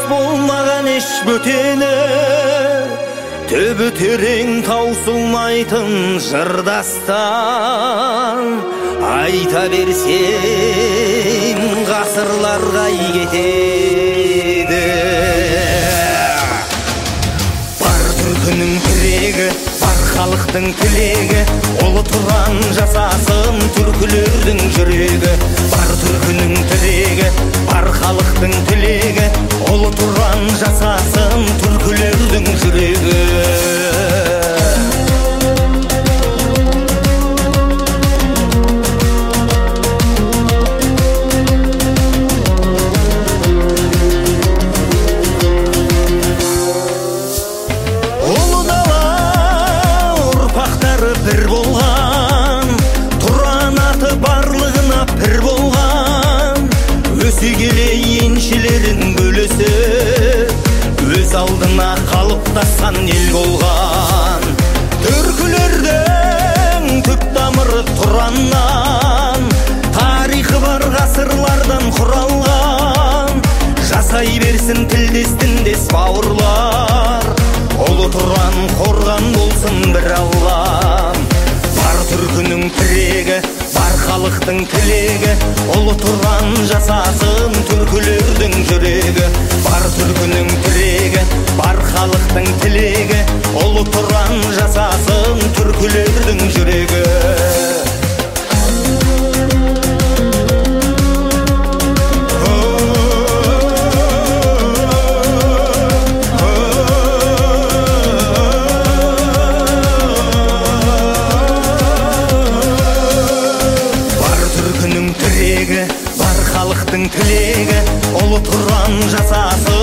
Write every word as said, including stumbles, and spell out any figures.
болмаған еш бөтені, түбі терең таусылмайтын жырдастан. Айта берсем ғасырларға кетеді. Бар түркінің тірегі, бар халықтың тілегі, ұлы тұран жасасын түркілердің жүрегі. Бар түркінің тірегі, бар халықтың тілегі, ұлы тұран жасасын түркілердің жүрегі. Bir болған, тұран аты барлығына пір болған, өсе келе еншілерін бөлісіп, өз алдына қалыптасқан ел болған. Түркілердің түп тамыры тұраннан, тарихы бар ғасырлардан құралған. Жасай берсін тілдес тіндес бауырлар, ұлы тұран қорған болсын бір Аллам. Бар түркінің тірегі, бар халықтың тілегі, ұлы тұран жасасын түркілердің жүрегі. Бар түркінің тірегі, бар халықтың тілегі, ұлы тұран жасасын түркілердің жүрегі. Бар халықтың тілегі, ұлы тұран жасасын